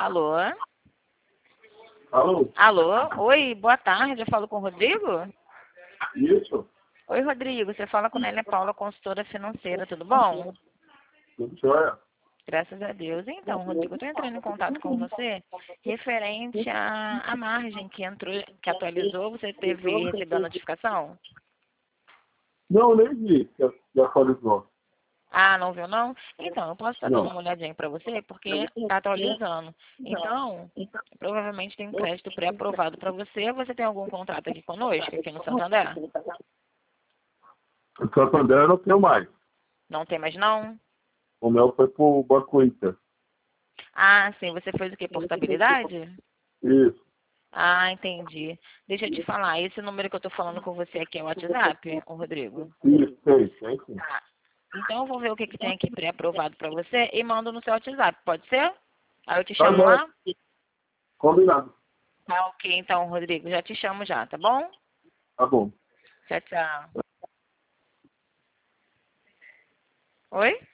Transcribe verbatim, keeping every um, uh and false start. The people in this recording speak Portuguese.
Alô? Alô? Alô? Oi, boa tarde. Eu falo com o Rodrigo? Isso? Oi, Rodrigo. Você fala com Nélia Paula, consultora financeira. Tudo bom? Tudo jóia? Graças a Deus. Então, Rodrigo, eu estou entrando em contato com você referente à, à margem que entrou, que atualizou. Você teve, recebeu a notificação? Não, nem vi que já atualizou. Ah, não viu não? Então, eu posso estar dando Não. uma olhadinha para você, porque está atualizando. Então, provavelmente tem um crédito pré-aprovado para você. Você tem algum contrato aqui conosco, aqui no Santander? O Santander eu não tenho mais. Não tem mais não? O meu foi pro Banco Inter. Ah, sim. Você fez o quê? Portabilidade? Isso. Ah, entendi. Deixa eu te falar, esse número que eu estou falando com você aqui é o WhatsApp, ô Rodrigo? Isso, tem, tem sim. Ah, então eu vou ver o que, que tem aqui pré-aprovado para você e mando no seu WhatsApp, pode ser? Aí eu te Tá chamo bom. lá? Combinado. Tá ok, então, Rodrigo. Já te chamo já, tá bom? Tá bom. Tchau, tchau. Oi?